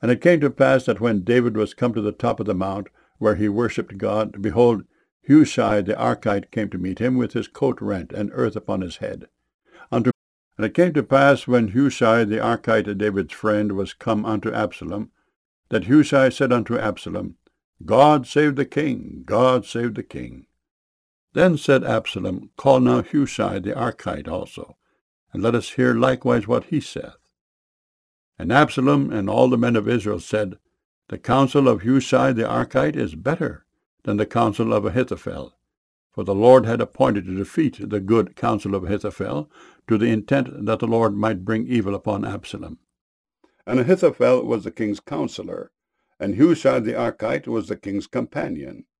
And it came to pass that when David was come to the top of the mount, where he worshipped God, behold, Hushai the Archite came to meet him with his coat rent and earth upon his head. And it came to pass, when Hushai the Archite, David's friend, was come unto Absalom, that Hushai said unto Absalom, God save the king, God save the king. Then said Absalom, Call now Hushai the Archite also, and let us hear likewise what he saith. And Absalom and all the men of Israel said, The counsel of Hushai the Archite is better than the counsel of Ahithophel. For the Lord had appointed to defeat the good counsel of Ahithophel, to the intent that the Lord might bring evil upon Absalom. And Ahithophel was the king's counselor, and Hushai the Archite was the king's companion.